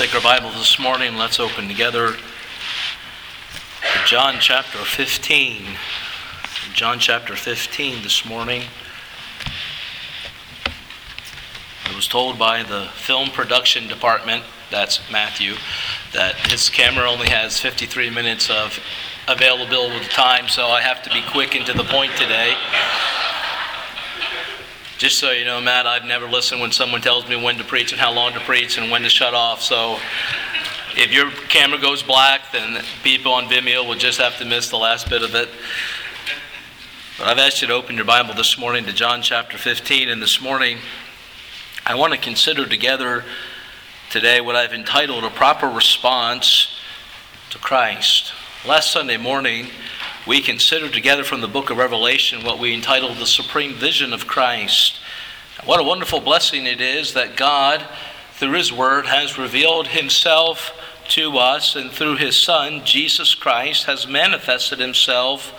Take our Bible this morning. Let's open together to John chapter 15. John chapter 15 this morning. I was told by the film production department, that's Matthew, that his camera only has 53 minutes of available time, so I have to be quick and to the point today. Just so you know, Matt, I've never listened when someone tells me when to preach and how long to preach and when to shut off. So if your camera goes black, then people on Vimeo will just have to miss the last bit of it. But I've asked you to open your Bible this morning to John chapter 15. And this morning, I want to consider together today what I've entitled A Proper Response to Christ. Last Sunday morning, we considered together from the book of Revelation what we entitled the supreme vision of Christ. What a wonderful blessing it is that God, through His Word, has revealed Himself to us, and through His Son, Jesus Christ, has manifested Himself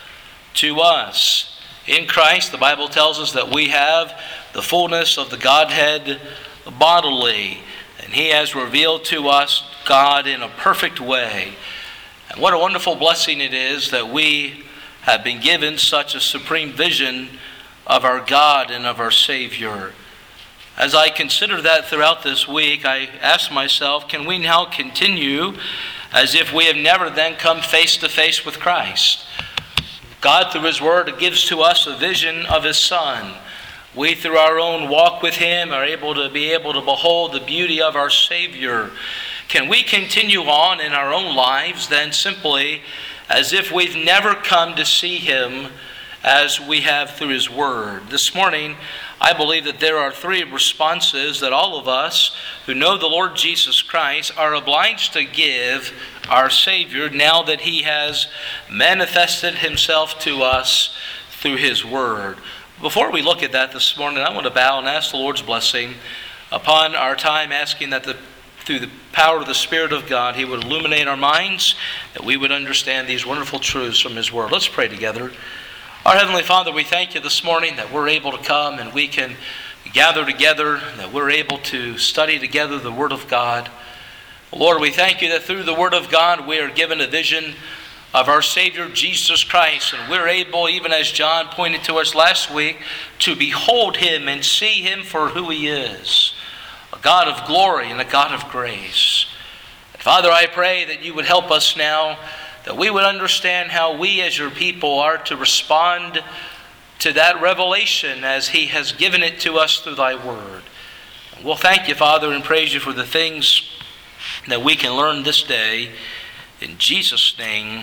to us. In Christ, the Bible tells us that we have the fullness of the Godhead bodily, and He has revealed to us God in a perfect way. And what a wonderful blessing it is that we have been given such a supreme vision of our God and of our Savior. As I consider that throughout this week, I ask myself, can we now continue as if we have never then come face to face with Christ? God, through His Word, gives to us a vision of His Son. We, through our own walk with Him, are able to behold the beauty of our Savior. Can we continue on in our own lives then simply as if we've never come to see Him as we have through His Word? This morning, I believe that there are three responses that all of us who know the Lord Jesus Christ are obliged to give our Savior now that He has manifested Himself to us through His Word. Before we look at that this morning, I want to bow and ask the Lord's blessing upon our time, asking that through the power of the Spirit of God, He would illuminate our minds, that we would understand these wonderful truths from His Word. Let's pray together. Our Heavenly Father, we thank You this morning that we're able to come and we can gather together, that we're able to study together the Word of God. Lord, we thank You that through the Word of God we are given a vision of our Savior Jesus Christ, and we're able, even as John pointed to us last week, to behold Him and see Him for who He is. A God of glory and a God of grace. Father, I pray that You would help us now, that we would understand how we as Your people are to respond to that revelation as He has given it to us through Thy Word. We'll thank You, Father, and praise You for the things that we can learn this day. In Jesus' name,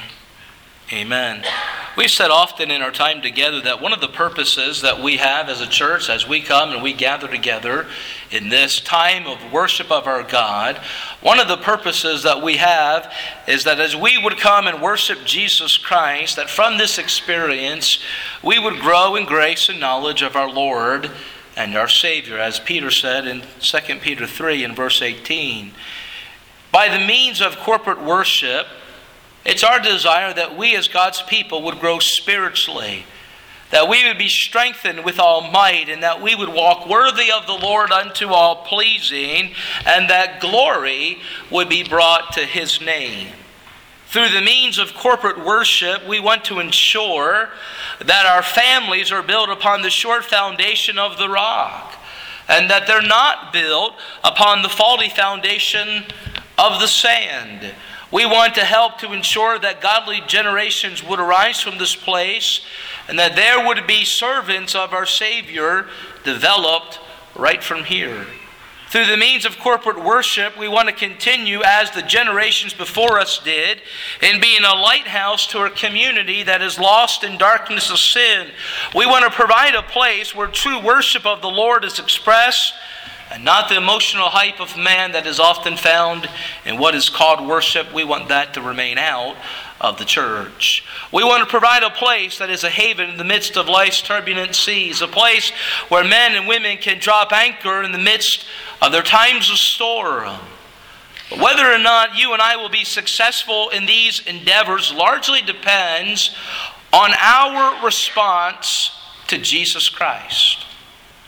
amen. We've said often in our time together that one of the purposes that we have as a church, as we come and we gather together in this time of worship of our God, one of the purposes that we have is that as we would come and worship Jesus Christ, that from this experience we would grow in grace and knowledge of our Lord and our Savior, as Peter said in 2 Peter 3 and verse 18. By the means of corporate worship, it's our desire that we as God's people would grow spiritually, that we would be strengthened with all might, and that we would walk worthy of the Lord unto all pleasing, and that glory would be brought to His name. Through the means of corporate worship, we want to ensure that our families are built upon the sure foundation of the rock, and that they're not built upon the faulty foundation of the sand. We want to help to ensure that godly generations would arise from this place, and that there would be servants of our Savior developed right from here. Through the means of corporate worship, we want to continue, as the generations before us did, in being a lighthouse to a community that is lost in darkness of sin. We want to provide a place where true worship of the Lord is expressed, and not the emotional hype of man that is often found in what is called worship. We want that to remain out of the church. We want to provide a place that is a haven in the midst of life's turbulent seas, a place where men and women can drop anchor in the midst of their times of storm. But whether or not you and I will be successful in these endeavors largely depends on our response to Jesus Christ.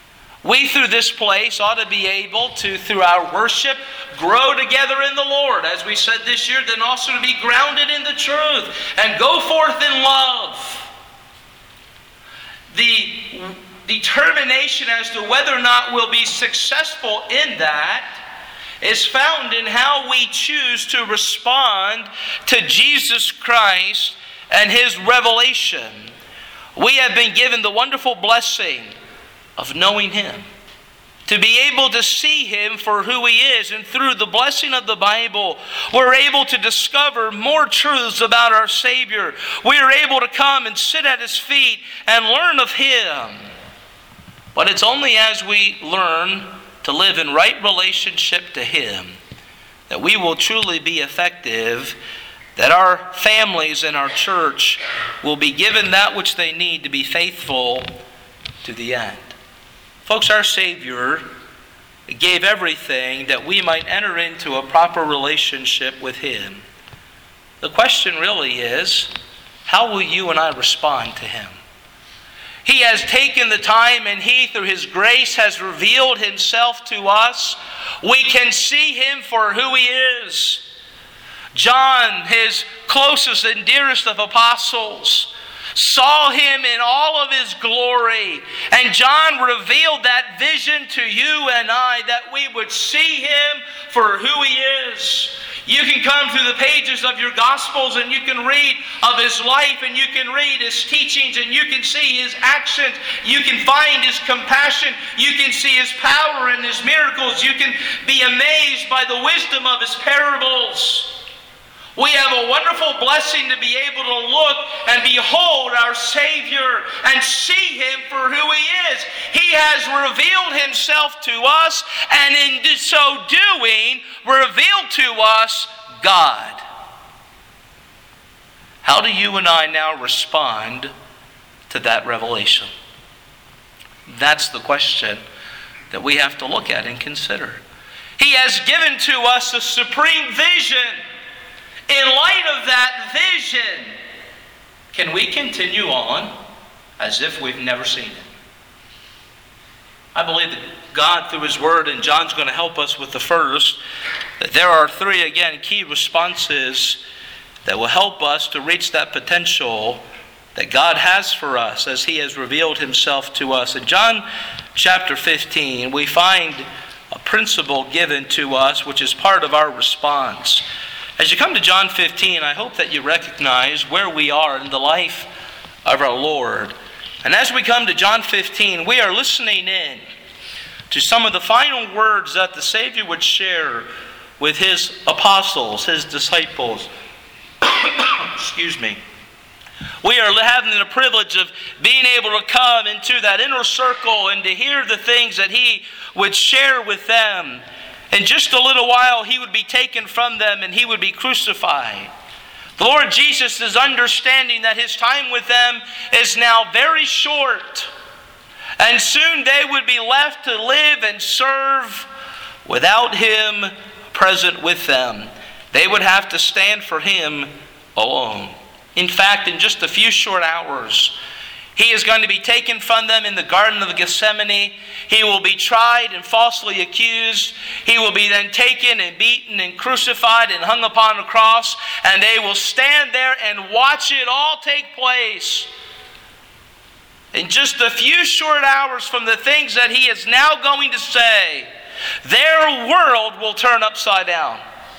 We, through this place, ought to be able to, through our worship, grow together in the Lord, as we said this year, then also to be grounded in the truth and go forth in love. The determination as to whether or not we'll be successful in that is found in how we choose to respond to Jesus Christ and His revelation. We have been given the wonderful blessing of knowing Him, to be able to see Him for who He is. And through the blessing of the Bible, we're able to discover more truths about our Savior. We are able to come and sit at His feet and learn of Him. But it's only as we learn to live in right relationship to Him that we will truly be effective, that our families and our church will be given that which they need to be faithful to the end. Folks, our Savior gave everything that we might enter into a proper relationship with Him. The question really is, how will you and I respond to Him? He has taken the time, and He, through His grace, has revealed Himself to us. We can see Him for who He is. John, His closest and dearest of apostles, saw Him in all of His glory. And John revealed that vision to you and I, that we would see Him for who He is. You can come through the pages of your Gospels and you can read of His life, and you can read His teachings, and you can see His actions. You can find His compassion. You can see His power and His miracles. You can be amazed by the wisdom of His parables. We have a wonderful blessing to be able to look and behold our Savior and see Him for who He is. He has revealed Himself to us, and in so doing, revealed to us God. How do you and I now respond to that revelation? That's the question that we have to look at and consider. He has given to us a supreme vision. In light of that vision, can we continue on as if we've never seen it? I believe that God, through His Word, and John's going to help us with the first, that there are three, again, key responses that will help us to reach that potential that God has for us as He has revealed Himself to us. In John chapter 15, we find a principle given to us which is part of our response. As you come to John 15, I hope that you recognize where we are in the life of our Lord. And as we come to John 15, we are listening in to some of the final words that the Savior would share with His apostles, His disciples. Excuse me. We are having the privilege of being able to come into that inner circle and to hear the things that He would share with them. In just a little while, He would be taken from them and He would be crucified. The Lord Jesus is understanding that His time with them is now very short. And soon they would be left to live and serve without Him present with them. They would have to stand for Him alone. In fact, in just a few short hours, He is going to be taken from them in the Garden of Gethsemane. He will be tried and falsely accused. He will be then taken and beaten and crucified and hung upon a cross. And they will stand there and watch it all take place. In just a few short hours from the things that He is now going to say, their world will turn upside down.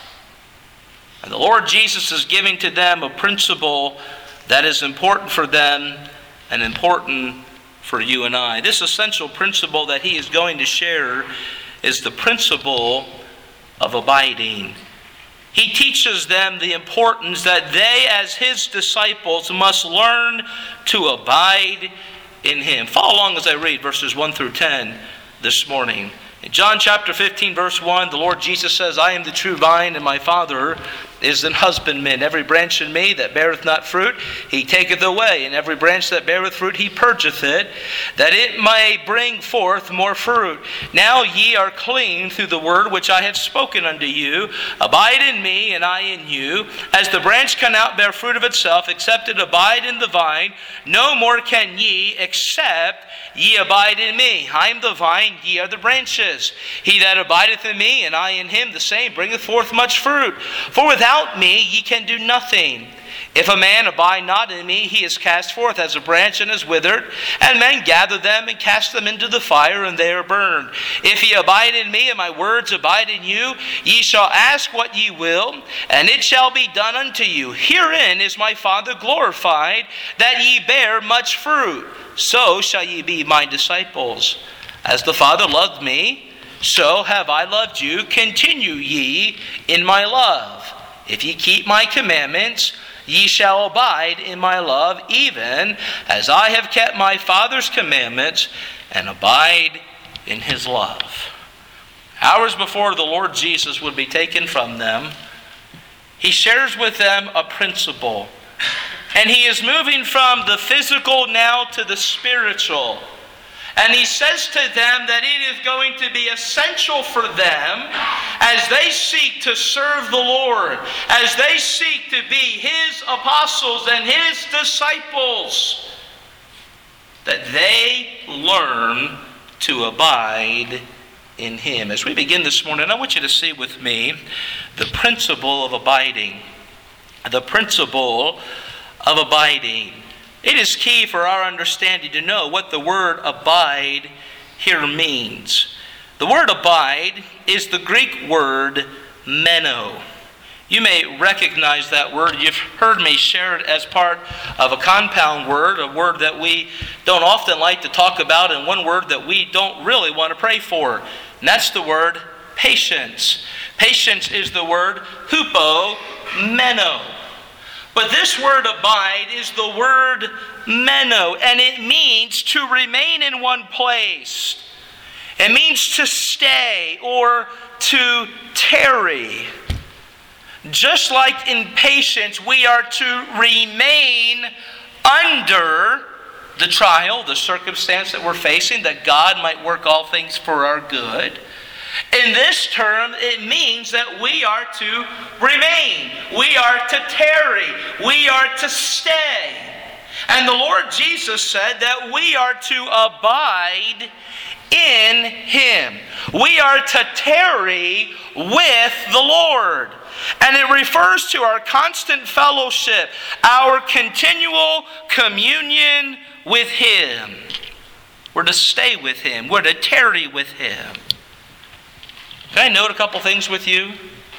And the Lord Jesus is giving to them a principle that is important for them and important for you and I. This essential principle that He is going to share is the principle of abiding. He teaches them the importance that they, as His disciples, must learn to abide in Him. Follow along as I read verses 1 through 10 this morning. In John chapter 15, verse 1, the Lord Jesus says, "I am the true vine, and my Father is an husbandman. Every branch in me that beareth not fruit, he taketh away. And every branch that beareth fruit, he purgeth it, that it may bring forth more fruit. Now ye are clean through the word which I have spoken unto you. Abide in me, and I in you. As the branch cannot bear fruit of itself, except it abide in the vine, no more can ye, except ye abide in me. I am the vine, ye are the branches. He that abideth in me, and I in him, the same bringeth forth much fruit. For without me ye can do nothing. If a man abide not in me, he is cast forth as a branch and is withered, and men gather them and cast them into the fire, and they are burned. If ye abide in me, and my words abide in you, ye shall ask what ye will, and it shall be done unto you. Herein is my Father glorified, that ye bear much fruit. So shall ye be my disciples. As the Father loved me, so have I loved you. Continue ye in my love. If ye keep my commandments, ye shall abide in my love, even as I have kept my Father's commandments and abide in his love. Hours before the Lord Jesus would be taken from them, he shares with them a principle. And he is moving from the physical now to the spiritual. And he says to them that it is going to be essential for them as they seek to serve the Lord, as they seek to be his apostles and his disciples, that they learn to abide in him. As we begin this morning, I want you to see with me the principle of abiding. The principle of abiding. It is key for our understanding to know what the word abide here means. The word abide is the Greek word meno. You may recognize that word. You've heard me share it as part of a compound word, a word that we don't often like to talk about, and one word that we don't really want to pray for. And that's the word patience. Patience is the word hupomeno. But this word abide is the word meno, and it means to remain in one place. It means to stay or to tarry. Just like in patience, we are to remain under the trial, the circumstance that we're facing, that God might work all things for our good. In this term, it means that we are to remain. We are to tarry. We are to stay. And the Lord Jesus said that we are to abide in him. We are to tarry with the Lord. And it refers to our constant fellowship, our continual communion with him. We're to stay with him. We're to tarry with him. Can I note a couple things with you?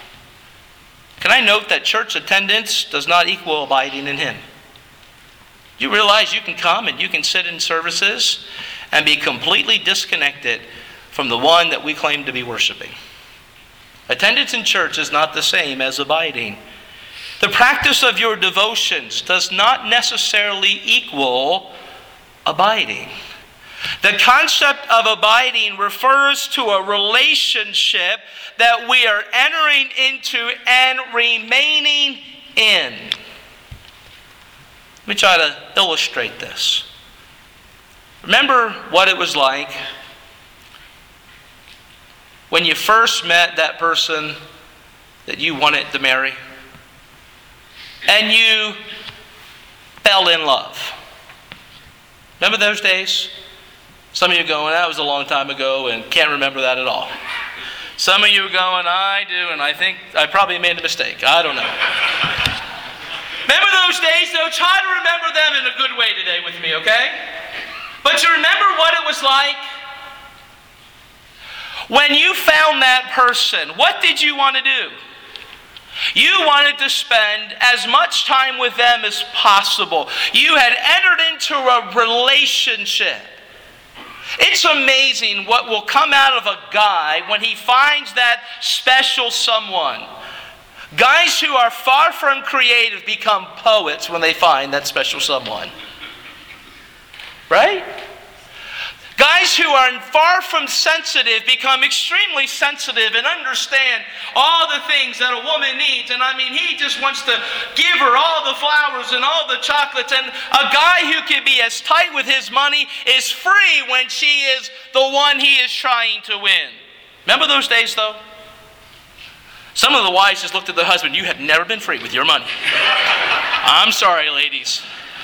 Can I note that church attendance does not equal abiding in him? You realize you can come and you can sit in services and be completely disconnected from the one that we claim to be worshiping. Attendance in church is not the same as abiding. The practice of your devotions does not necessarily equal abiding. The concept of abiding refers to a relationship that we are entering into and remaining in. Let me try to illustrate this. Remember what it was like when you first met that person that you wanted to marry and you fell in love. Remember those days? Some of you are going, that was a long time ago, and can't remember that at all. Some of you are going, I do, and I think I probably made a mistake. I don't know. Remember those days, though? Try to remember them in a good way today with me, okay? But you remember what it was like? When you found that person, what did you want to do? You wanted to spend as much time with them as possible. You had entered into a relationship. It's amazing what will come out of a guy when he finds that special someone. Guys who are far from creative become poets when they find that special someone. Right? Guys Guys who are far from sensitive become extremely sensitive and understand all the things that a woman needs. And I mean, he just wants to give her all the flowers and all the chocolates. And a guy who can be as tight with his money is free when she is the one he is trying to win. Remember those days, though? Some of the wives just looked at their husband. You have never been free with your money. I'm sorry, ladies.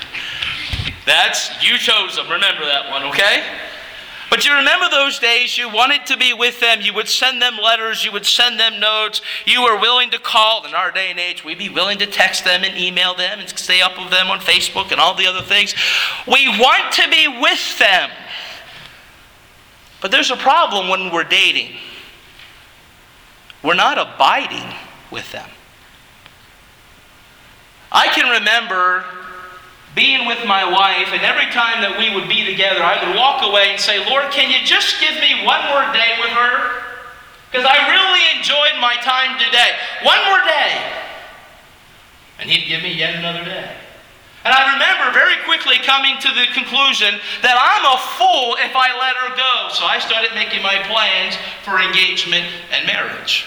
You chose them. Remember that one, okay? But you remember those days, you wanted to be with them. You would send them letters. You would send them notes. You were willing to call. In our day and age, we'd be willing to text them and email them and stay up with them on Facebook and all the other things. We want to be with them. But there's a problem when we're dating. We're not abiding with them. I can remember being with my wife, and every time that we would be together, I would walk away and say, Lord, can you just give me one more day with her? Because I really enjoyed my time today. One more day. And he'd give me yet another day. And I remember very quickly coming to the conclusion that I'm a fool if I let her go. So I started making my plans for engagement and marriage.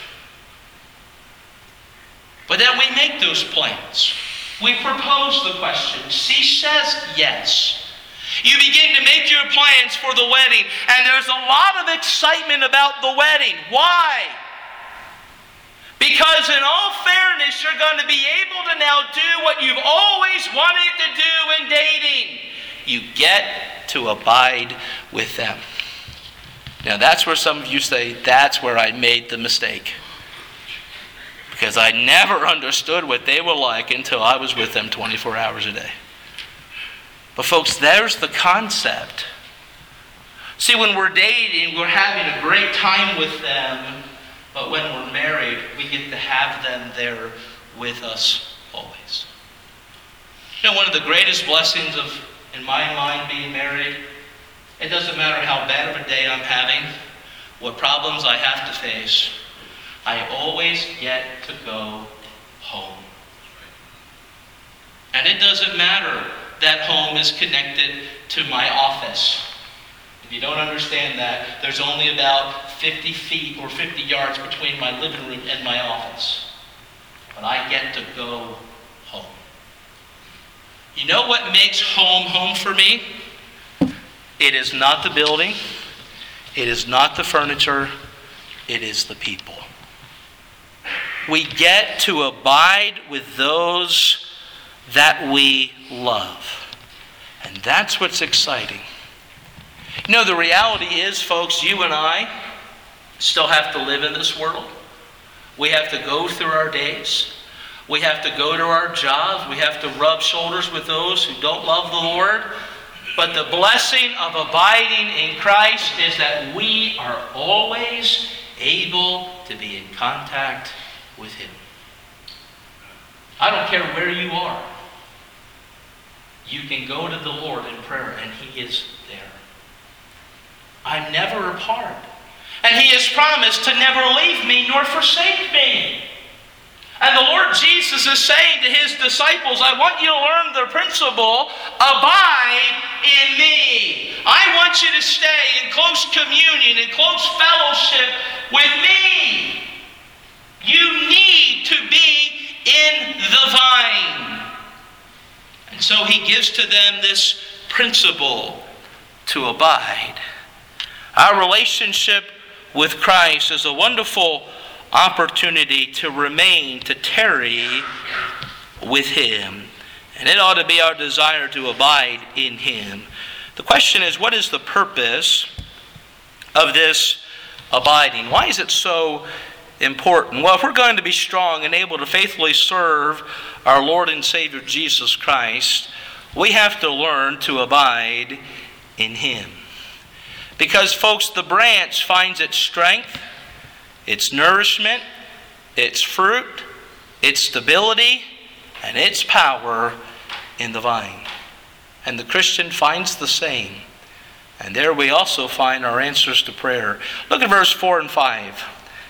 But then we make those plans. We propose the question. She says yes. You begin to make your plans for the wedding, and there's a lot of excitement about the wedding. Why? Because in all fairness, you're going to be able to now do what you've always wanted to do in dating. You get to abide with them. Now that's where some of you say, that's where I made the mistake. Because I never understood what they were like until I was with them 24 hours a day. But folks, there's the concept. See, when we're dating, we're having a great time with them. But when we're married, we get to have them there with us always. You know, one of the greatest blessings in my mind, being married, it doesn't matter how bad of a day I'm having, what problems I have to face, I always get to go home. And it doesn't matter that home is connected to my office. If you don't understand that, there's only about 50 feet or 50 yards between my living room and my office. But I get to go home. You know what makes home for me? It is not the building. It is not the furniture. It is the people. We get to abide with those that we love. And that's what's exciting. You know, the reality is, folks, you and I still have to live in this world. We have to go through our days. We have to go to our jobs. We have to rub shoulders with those who don't love the Lord. But the blessing of abiding in Christ is that we are always able to be in contact with Him. I don't care where you are. You can go to the Lord in prayer and He is there. I'm never apart. And He has promised to never leave me nor forsake me. And the Lord Jesus is saying to His disciples, I want you to learn the principle, abide in me. I want you to stay in close communion, in close fellowship with me. You need to be in the vine. And so He gives to them this principle to abide. Our relationship with Christ is a wonderful opportunity to remain, to tarry with Him. And it ought to be our desire to abide in Him. The question is, what is the purpose of this abiding? Why is it so important? Well, if we're going to be strong and able to faithfully serve our Lord and Savior Jesus Christ, we have to learn to abide in Him. Because, folks, the branch finds its strength, its nourishment, its fruit, its stability, and its power in the vine. And the Christian finds the same. And there we also find our answers to prayer. Look at verse 4 and 5.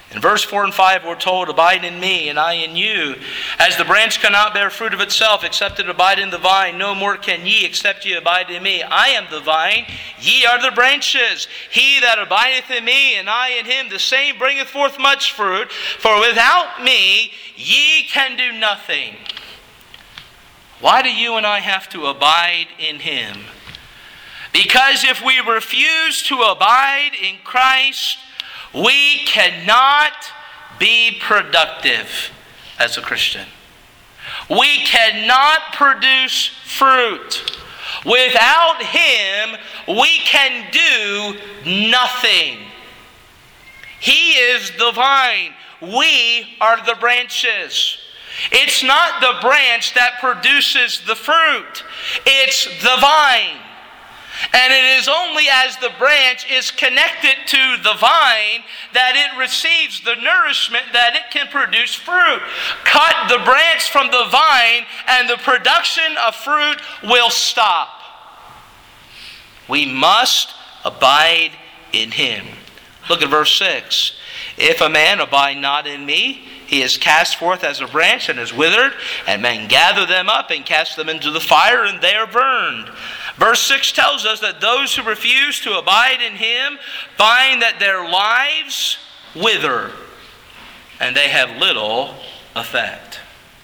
In verse 4 and 5 we're told, abide in me and I in you. As the branch cannot bear fruit of itself except it abide in the vine, no more can ye except ye abide in me. I am the vine, ye are the branches. He that abideth in me and I in him, the same bringeth forth much fruit. For without me ye can do nothing. Why do you and I have to abide in him? Because if we refuse to abide in Christ, we cannot be productive as a Christian. We cannot produce fruit. Without him, we can do nothing. He is the vine. We are the branches. It's not the branch that produces the fruit. It's the vine. And it is only as the branch is connected to the vine that it receives the nourishment that it can produce fruit. Cut the branch from the vine and the production of fruit will stop. We must abide in him. Look at verse 6. If a man abide not in me, he is cast forth as a branch and is withered, and men gather them up and cast them into the fire, and they are burned. Verse 6 tells us that those who refuse to abide in him find that their lives wither, and they have little effect.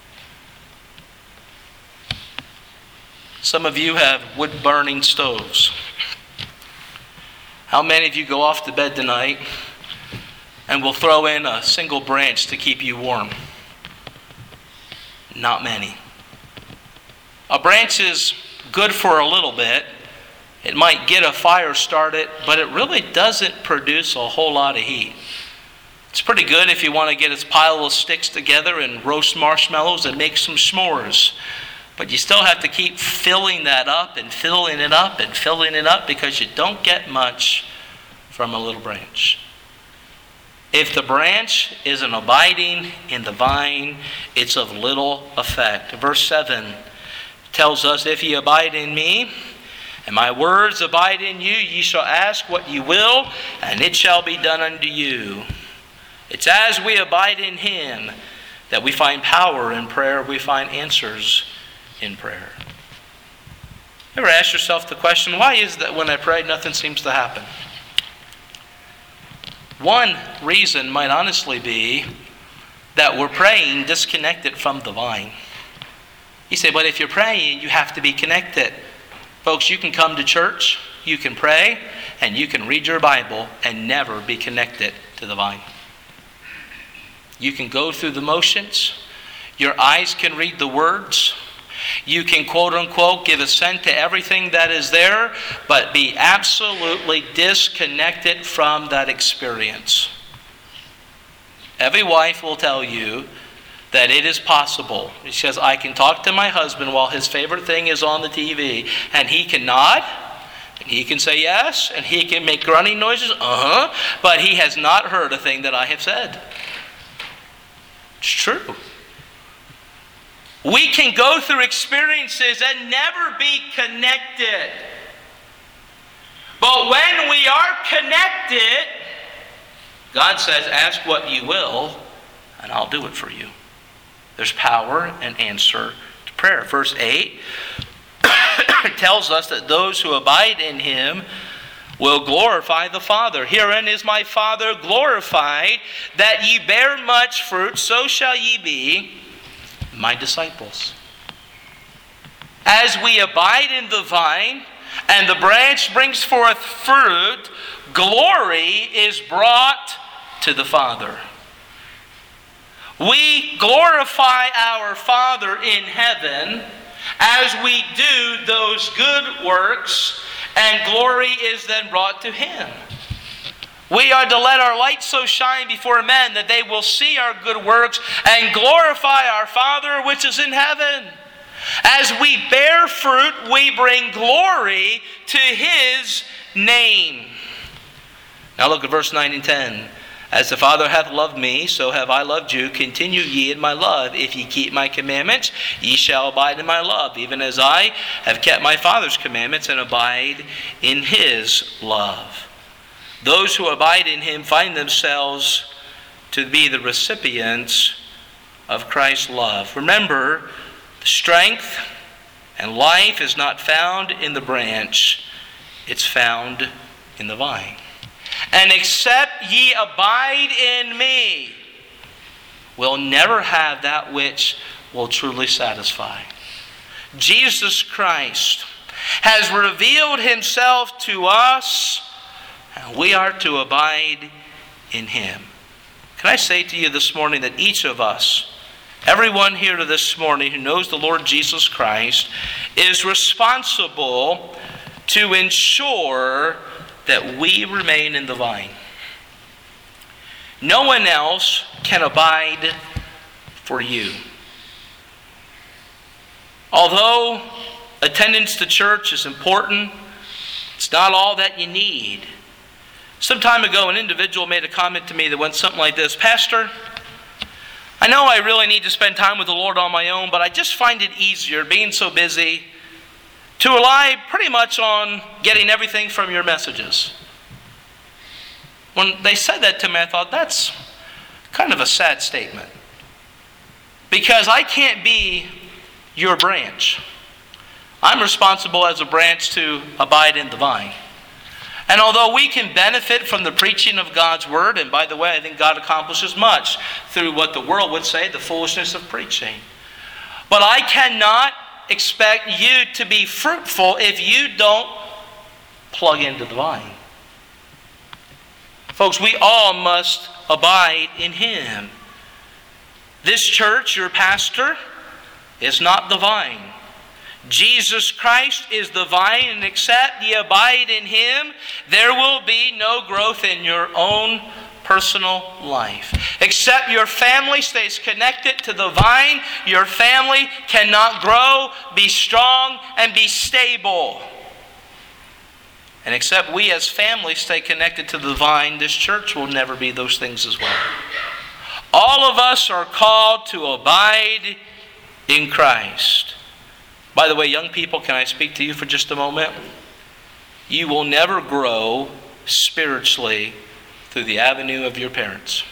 Some of you have wood-burning stoves. How many of you go off to bed tonight and will throw in a single branch to keep you warm? Not many. A branch is good for a little bit. It might get a fire started, but it really doesn't produce a whole lot of heat. It's pretty good if you want to get a pile of sticks together and roast marshmallows and make some s'mores. But you still have to keep filling that up and filling it up and filling it up because you don't get much from a little branch. If the branch isn't abiding in the vine, it's of little effect. Verse 7 tells us, if ye abide in me, and my words abide in you, ye shall ask what ye will, and it shall be done unto you. It's as we abide in him that we find power in prayer, we find answers in prayer. Ever ask yourself the question, why is that when I pray nothing seems to happen? One reason might honestly be that we're praying disconnected from the vine. You say, but if you're praying, you have to be connected. Folks, you can come to church, you can pray, and you can read your Bible and never be connected to the vine. You can go through the motions. Your eyes can read the words. You can, quote unquote, give assent to everything that is there, but be absolutely disconnected from that experience. Every wife will tell you that it is possible. She says, I can talk to my husband while his favorite thing is on the TV, and he can nod, and he can say yes, and he can make grunting noises, but he has not heard a thing that I have said. It's true. We can go through experiences and never be connected. But when we are connected, God says, ask what you will, and I'll do it for you. There's power and answer to prayer. Verse 8 tells us that those who abide in him will glorify the Father. Herein is my Father glorified, that ye bear much fruit, so shall ye be my disciples. As we abide in the vine and the branch brings forth fruit, glory is brought to the Father. We glorify our Father in heaven as we do those good works, and glory is then brought to him. We are to let our light so shine before men that they will see our good works and glorify our Father which is in heaven. As we bear fruit, we bring glory to his name. Now look at verse 9 and 10. As the Father hath loved me, so have I loved you. Continue ye in my love. If ye keep my commandments, ye shall abide in my love, even as I have kept my Father's commandments and abide in his love. Those who abide in him find themselves to be the recipients of Christ's love. Remember, the strength and life is not found in the branch, it's found in the vine. And except ye abide in me, we'll never have that which will truly satisfy. Jesus Christ has revealed himself to us, and we are to abide in him. Can I say to you this morning that each of us, everyone here this morning who knows the Lord Jesus Christ, is responsible to ensure that we remain in the vine. No one else can abide for you. Although attendance to church is important, it's not all that you need. Some time ago, an individual made a comment to me that went something like this: Pastor, I know I really need to spend time with the Lord on my own, but I just find it easier, being so busy, to rely pretty much on getting everything from your messages. When they said that to me, I thought, that's kind of a sad statement. Because I can't be your branch. I'm responsible as a branch to abide in the vine. And although we can benefit from the preaching of God's word, and by the way, I think God accomplishes much through what the world would say, the foolishness of preaching. But I cannot expect you to be fruitful if you don't plug into the vine. Folks, we all must abide in him. This church, your pastor, is not the vine. Jesus Christ is the vine, and except ye abide in him, there will be no growth in your own personal life. Except your family stays connected to the vine, your family cannot grow, be strong, and be stable. And except we as families stay connected to the vine, this church will never be those things as well. All of us are called to abide in Christ. By the way, young people, can I speak to you for just a moment? You will never grow spiritually through the avenue of your parents.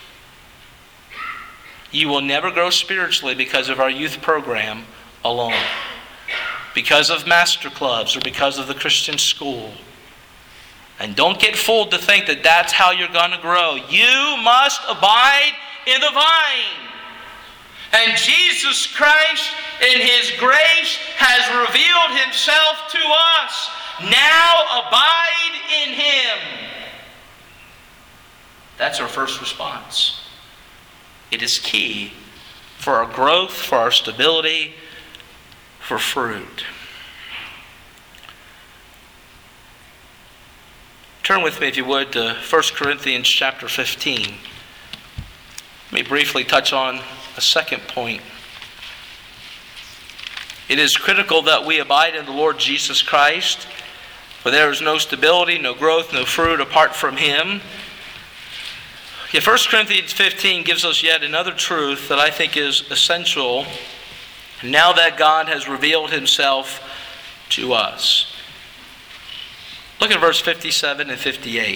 You will never grow spiritually because of our youth program alone, because of master clubs, or because of the Christian school. And don't get fooled to think that that's how you're going to grow. You must abide in the vine. And Jesus Christ, in his grace, has revealed himself to us. Now abide in him. That's our first response. It is key for our growth, for our stability, for fruit. Turn with me, if you would, to 1 Corinthians chapter 15. Let me briefly touch on a second point. It is critical that we abide in the Lord Jesus Christ, for there is no stability, no growth, no fruit apart from him. Yet 1 Corinthians 15 gives us yet another truth that I think is essential now that God has revealed himself to us. Look at verse 57 and 58.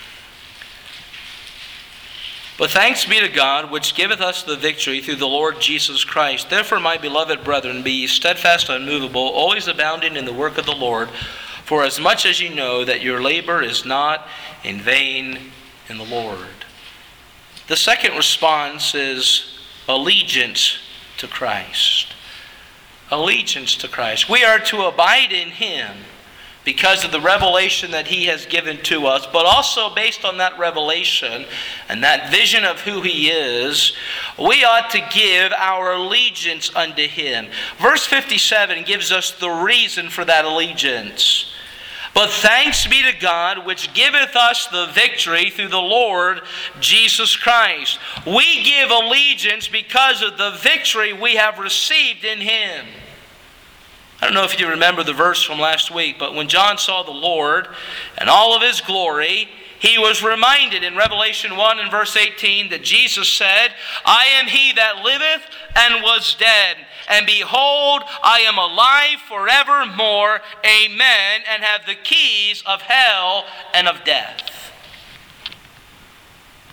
But thanks be to God, which giveth us the victory through the Lord Jesus Christ. Therefore, my beloved brethren, be ye steadfast, unmovable, always abounding in the work of the Lord, for as much as ye know that your labor is not in vain in the Lord. The second response is allegiance to Christ. Allegiance to Christ. We are to abide in him because of the revelation that he has given to us, but also based on that revelation and that vision of who he is, we ought to give our allegiance unto him. Verse 57 gives us the reason for that allegiance. But thanks be to God, which giveth us the victory through the Lord Jesus Christ. We give allegiance because of the victory we have received in him. I don't know if you remember the verse from last week, but when John saw the Lord and all of his glory, he was reminded in Revelation 1 and verse 18 that Jesus said, I am he that liveth and was dead, and behold, I am alive forevermore, amen, and have the keys of hell and of death.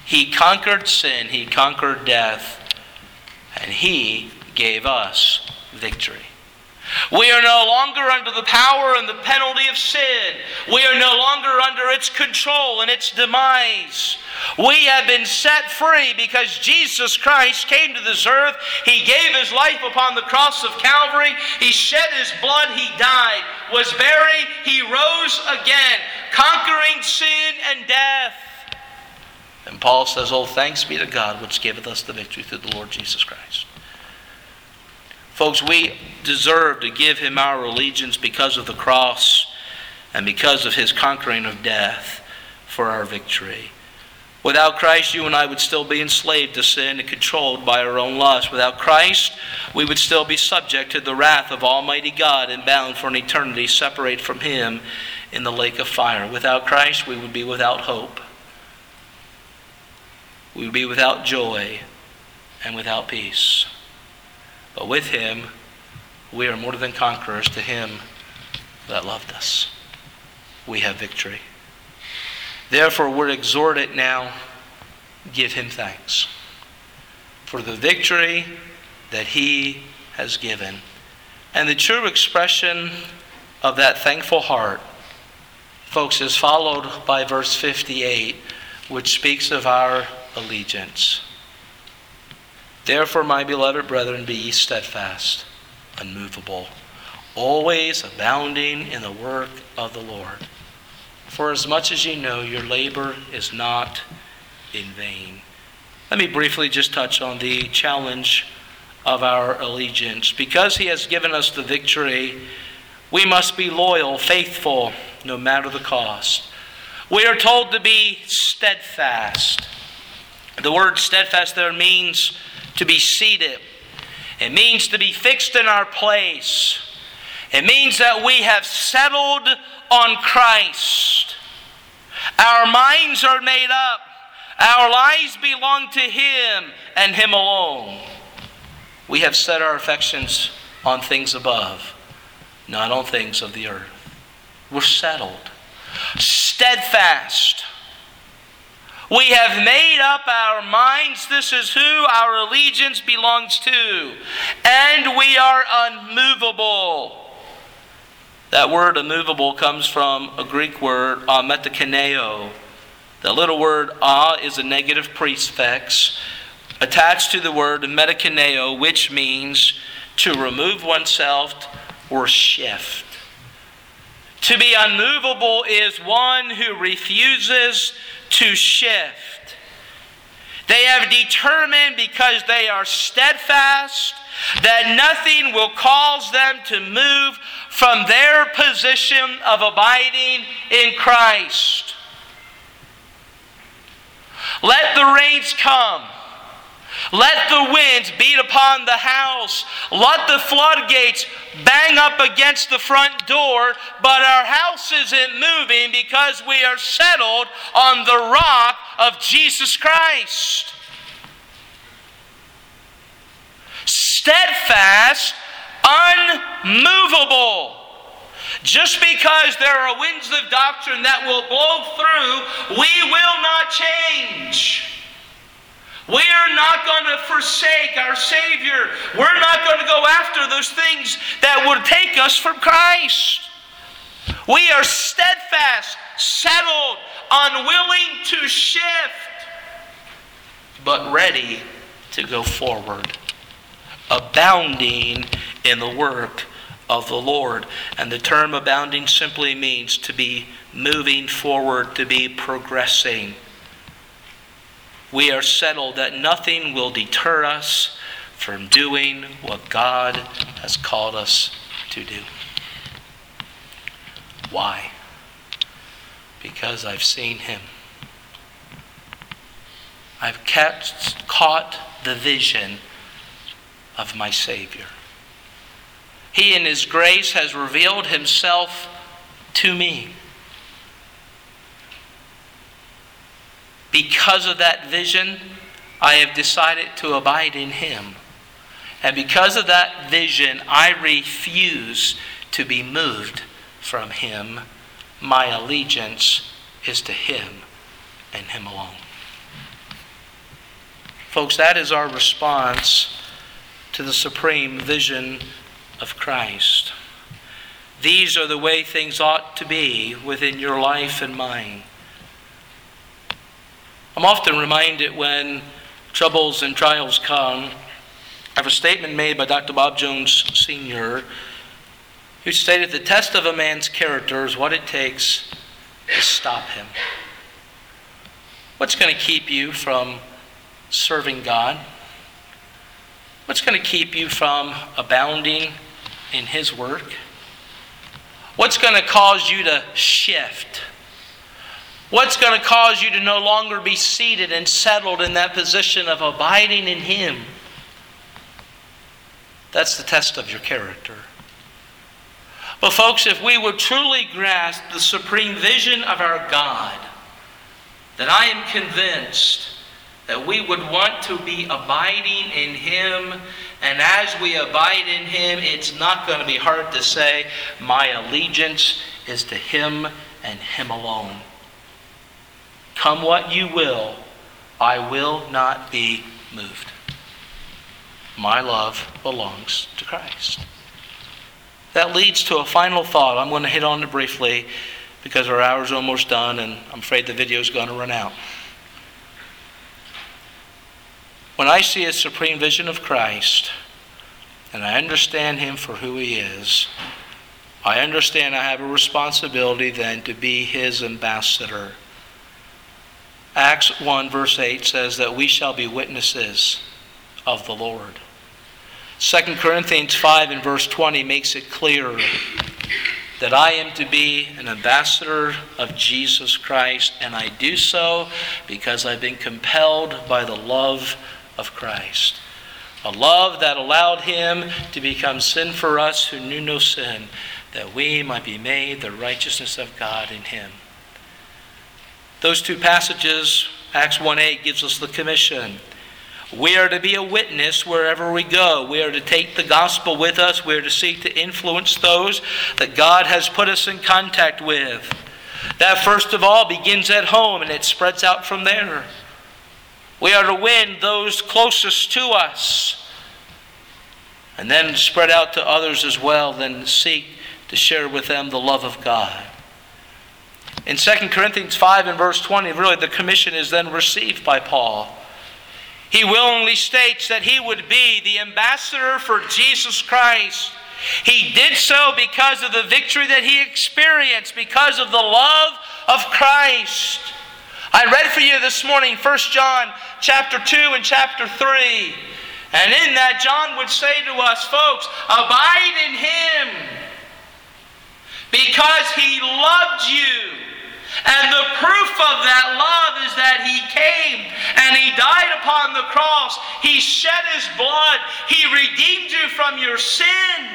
He conquered sin, He conquered death, and He gave us victory. We are no longer under the power and the penalty of sin. We are no longer under its control and its demise. We have been set free because Jesus Christ came to this earth. He gave His life upon the cross of Calvary. He shed His blood. He died, was buried. He rose again, conquering sin and death. And Paul says, "Oh, thanks be to God which giveth us the victory through the Lord Jesus Christ." Folks, we deserve to give Him our allegiance because of the cross and because of His conquering of death for our victory. Without Christ, you and I would still be enslaved to sin and controlled by our own lust. Without Christ, we would still be subject to the wrath of Almighty God and bound for an eternity separate from Him in the lake of fire. Without Christ, we would be without hope. We would be without joy and without peace. But with Him, we are more than conquerors to Him that loved us. We have victory. Therefore, we're exhorted now, give Him thanks for the victory that He has given. And the true expression of that thankful heart, folks, is followed by verse 58, which speaks of our allegiance. Therefore, my beloved brethren, be ye steadfast, unmovable, always abounding in the work of the Lord. For as much as ye know, your labor is not in vain. Let me briefly just touch on the challenge of our allegiance. Because He has given us the victory, we must be loyal, faithful, no matter the cost. We are told to be steadfast. The word steadfast there means to be seated. It means to be fixed in our place. It means that we have settled on Christ. Our minds are made up. Our lives belong to Him and Him alone. We have set our affections on things above, not on things of the earth. We're settled. Steadfast. We have made up our minds. This is who our allegiance belongs to. And we are unmovable. That word immovable comes from a Greek word, metakaneo. The little word is a negative prefix attached to the word metakaneo, which means to remove oneself or shift. To be unmovable is one who refuses to shift. They have determined, because they are steadfast, that nothing will cause them to move from their position of abiding in Christ. Let the rains come. Let the winds beat upon the house. Let the floodgates bang up against the front door. But our house isn't moving because we are settled on the rock of Jesus Christ. Steadfast, unmovable. Just because there are winds of doctrine that will blow through, we will not change. We are not going to forsake our Savior. We're not going to go after those things that would take us from Christ. We are steadfast, settled, unwilling to shift, but ready to go forward, abounding in the work of the Lord. And the term abounding simply means to be moving forward, to be progressing. We are settled that nothing will deter us from doing what God has called us to do. Why? Because I've seen Him. I've caught the vision of my Savior. He in His grace has revealed Himself to me. Because of that vision, I have decided to abide in Him. And because of that vision, I refuse to be moved from Him. My allegiance is to Him and Him alone. Folks, that is our response to the supreme vision of Christ. These are the way things ought to be within your life and mine. I'm often reminded when troubles and trials come of a statement made by Dr. Bob Jones Sr., who stated, the test of a man's character is what it takes to stop him. What's going to keep you from serving God? What's going to keep you from abounding in His work? What's going to cause you to shift? What's going to cause you to no longer be seated and settled in that position of abiding in Him? That's the test of your character. But folks, if we would truly grasp the supreme vision of our God, then I am convinced that we would want to be abiding in Him. And as we abide in Him, it's not going to be hard to say, my allegiance is to Him and Him alone. Come what you will, I will not be moved. My love belongs to Christ. That leads to a final thought. I'm going to hit on it briefly because our hour's almost done and I'm afraid the video's going to run out. When I see a supreme vision of Christ and I understand Him for who He is, I understand I have a responsibility then to be His ambassador. Acts 1 verse 8 says that we shall be witnesses of the Lord. 2 Corinthians 5 and verse 20 makes it clear that I am to be an ambassador of Jesus Christ, and I do so because I've been compelled by the love of Christ. A love that allowed Him to become sin for us who knew no sin, that we might be made the righteousness of God in Him. Those two passages, Acts 1:8 gives us the commission. We are to be a witness wherever we go. We are to take the gospel with us. We are to seek to influence those that God has put us in contact with. That first of all begins at home and it spreads out from there. We are to win those closest to us and then spread out to others as well, then seek to share with them the love of God. In 2 Corinthians 5 and verse 20, really the commission is then received by Paul. He willingly states that he would be the ambassador for Jesus Christ. He did so because of the victory that he experienced, because of the love of Christ. I read for you this morning 1 John chapter 2 and chapter 3. And in that, John would say to us, folks, abide in Him because He loved you. And the proof of that love is that He came and He died upon the cross. He shed His blood. He redeemed you from your sin.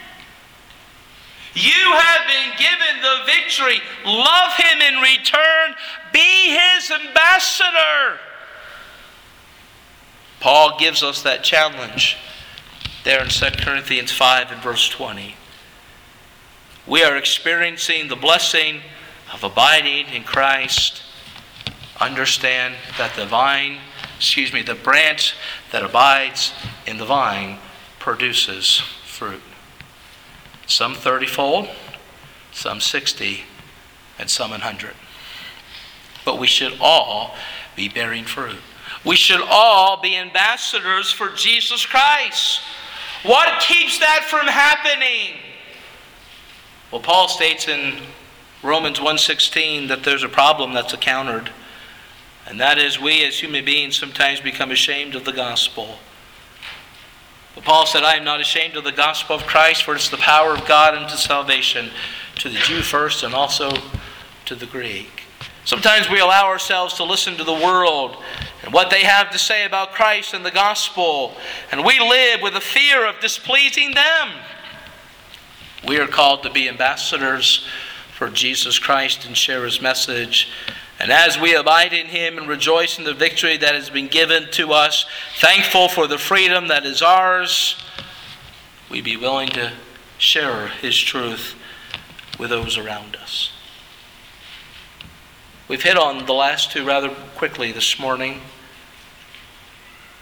You have been given the victory. Love Him in return. Be His ambassador. Paul gives us that challenge there in 2 Corinthians 5 and verse 20. We are experiencing the blessing of abiding in Christ. Understand that the branch that abides in the vine produces fruit. Some 30-fold, some 60, and some 100. But we should all be bearing fruit. We should all be ambassadors for Jesus Christ. What keeps that from happening? Well, Paul states in Romans 1:16 that there's a problem that's encountered. And that is we as human beings sometimes become ashamed of the gospel. But Paul said, I am not ashamed of the gospel of Christ, for it's the power of God unto salvation, to the Jew first and also to the Greek. Sometimes we allow ourselves to listen to the world and what they have to say about Christ and the gospel, and we live with a fear of displeasing them. We are called to be ambassadors for Jesus Christ and share His message. And as we abide in Him and rejoice in the victory that has been given to us, thankful for the freedom that is ours, we be willing to share His truth with those around us. We've hit on the last two rather quickly this morning.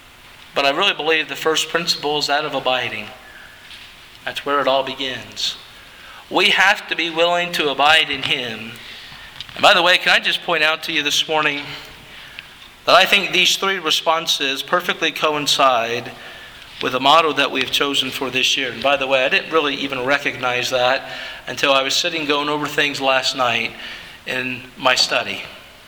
But I really believe the first principle is that of abiding. That's where it all begins. We have to be willing to abide in Him. And by the way, can I just point out to you this morning that I think these three responses perfectly coincide with the motto that we've chosen for this year. And by the way, I didn't really even recognize that until I was sitting going over things last night in my study.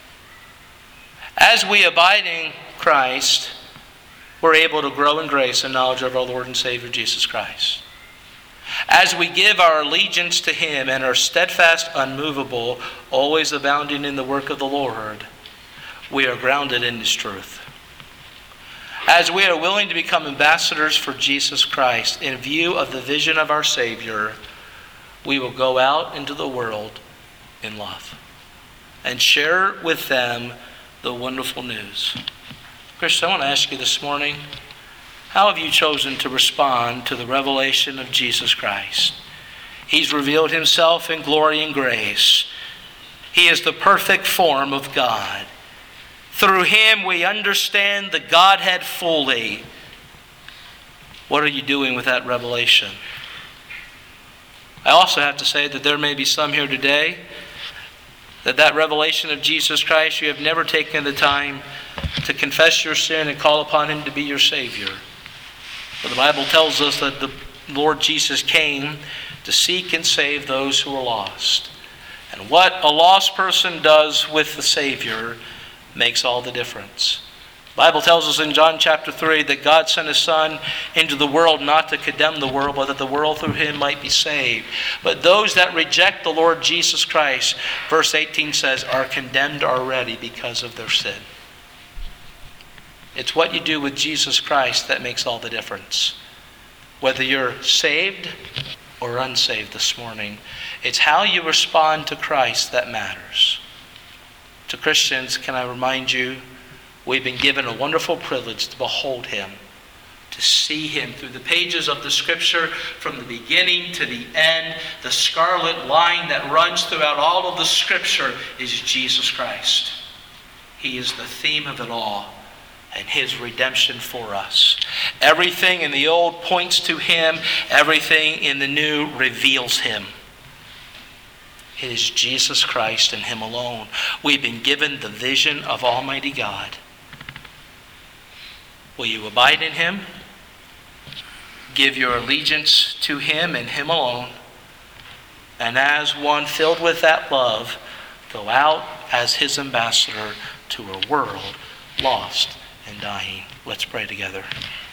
As we abide in Christ, we're able to grow in grace and knowledge of our Lord and Savior Jesus Christ. As we give our allegiance to Him and are steadfast, unmovable, always abounding in the work of the Lord, we are grounded in His truth. As we are willing to become ambassadors for Jesus Christ in view of the vision of our Savior, we will go out into the world in love and share with them the wonderful news. Christian, I want to ask you this morning, how have you chosen to respond to the revelation of Jesus Christ? He's revealed Himself in glory and grace. He is the perfect form of God. Through Him we understand the Godhead fully. What are you doing with that revelation? I also have to say that there may be some here today that revelation of Jesus Christ, you have never taken the time to confess your sin and call upon Him to be your Savior. But the Bible tells us that the Lord Jesus came to seek and save those who are lost. And what a lost person does with the Savior makes all the difference. The Bible tells us in John chapter 3 that God sent His Son into the world not to condemn the world, but that the world through Him might be saved. But those that reject the Lord Jesus Christ, verse 18 says, are condemned already because of their sin. It's what you do with Jesus Christ that makes all the difference. Whether you're saved or unsaved this morning, it's how you respond to Christ that matters. To Christians, can I remind you, we've been given a wonderful privilege to behold Him, to see Him through the pages of the Scripture from the beginning to the end. The scarlet line that runs throughout all of the Scripture is Jesus Christ. He is the theme of it all, and His redemption for us. Everything in the old points to Him. Everything in the new reveals Him. It is Jesus Christ and Him alone. We've been given the vision of Almighty God. Will you abide in Him? Give your allegiance to Him and Him alone. And as one filled with that love, go out as His ambassador to a world lost and dying. Let's pray together.